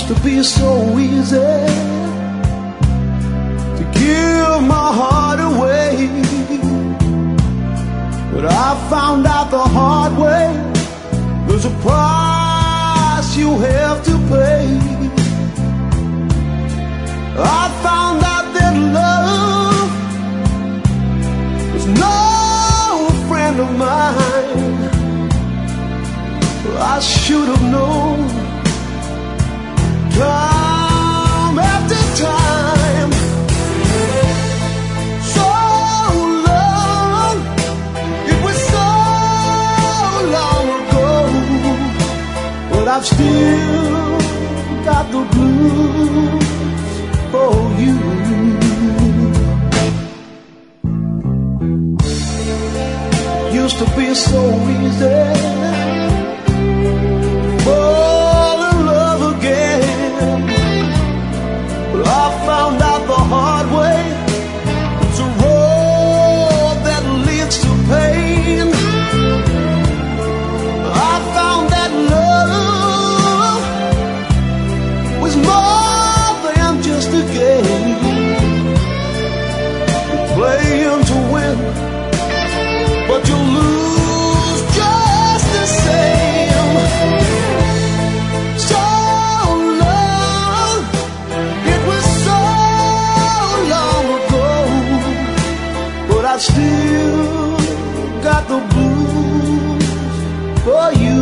Used to be so easy to give my heart away, but I found out the hard way there's a price you have to pay. I found out that love was no friend of mine. I should have known time after time. So long, it was so long ago, but I've still got the blues for you. Used to be so easy fall in love again, but I found out the hard way it's a road that leads to pain. I found that love was more than just a game. You're playing to win, but you lose just the same. So long, it was so long ago, but I still got the blues for you.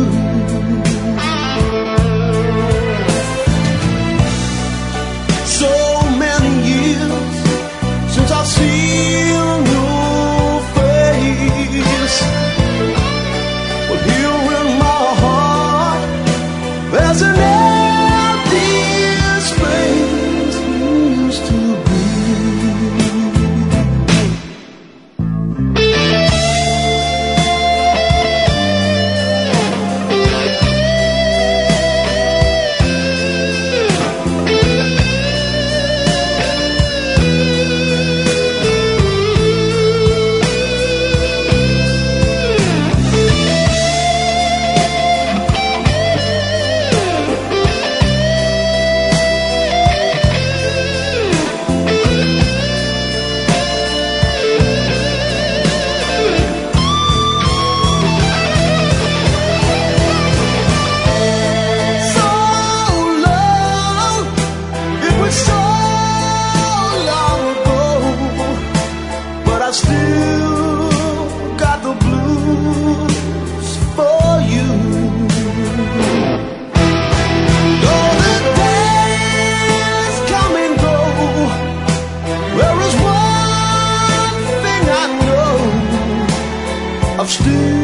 So many years since I've seen your face, but here in my heart there's an empty space you used to be. Still got the blues for you. Though the days come and go, there is one thing I know, I've still